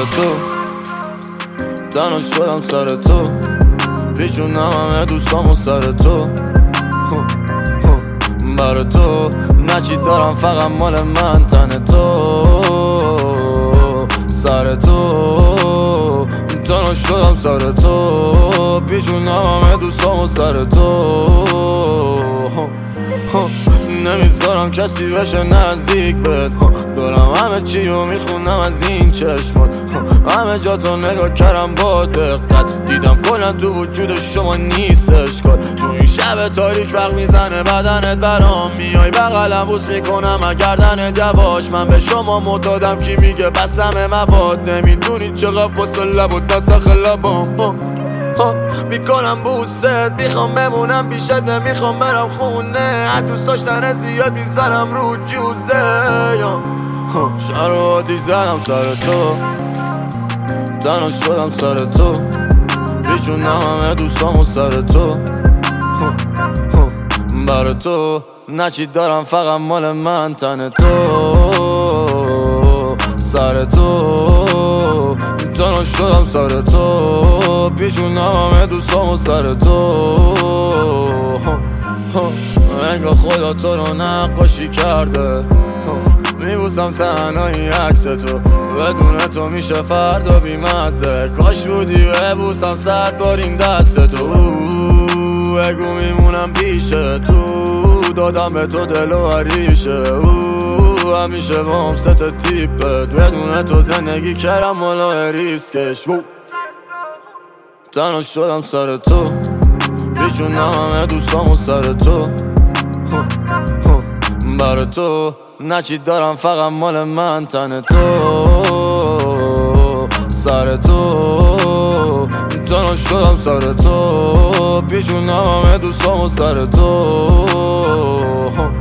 تو، تنها شدم سر تو، پیچونم همه دوستامو سر تو، برا تو نچی دارم فقط مال من تن تو، سر تو تنها شدم سر تو، پیچونم همه دوستامو سر تو، نمیذارم کسی بشه نزدیک بهت، دارم همه چیو میخونم از این چشمات، همه جا تو نگاه کردم با دقت، دیدم کلا تو وجود شما نیستش کار، تو این شب تاریک برق میزنه بدنت برام، میای بغلم بوس میکنم گردنت یواش، من به شما معتادم کی میگه بسم مواد، نمیدونی چقدر واسه لب و دست خلبام میکنم بوست، میخوام بمونم بیشت نمیخوام برم خونه، از دوست داشتن زیاد میزنم رو جوزه، شهر رو آتیش زدم سر تو، تنها شدم سر تو، پیچونم همه دوستامو سر تو، برا تو نچی دارم فقط مال من تن تو، سر تو تنها شدم سر تو، پیچونم همه دوستامو سر تو، انگار خدا تو رو نقاشی کرده، میبوسم تنهایی عکس تو، بدون تو میشه فردا بیمزه، کاش بودی ببوسم 100 بار این دست تو، بگو میمونم پیش تو، دادم به تو دل و عریشه، همیشه با هم ست تیپت، بدون تو زندگی کردم مالا ریسکش، تنها شدم سر تو، پیچونم همه دوستامو سر تو، برا تو نچی دارم فقط مال من تن تو، سر تو تنها شدم سر تو، پیچونم همه دوستامو سر تو.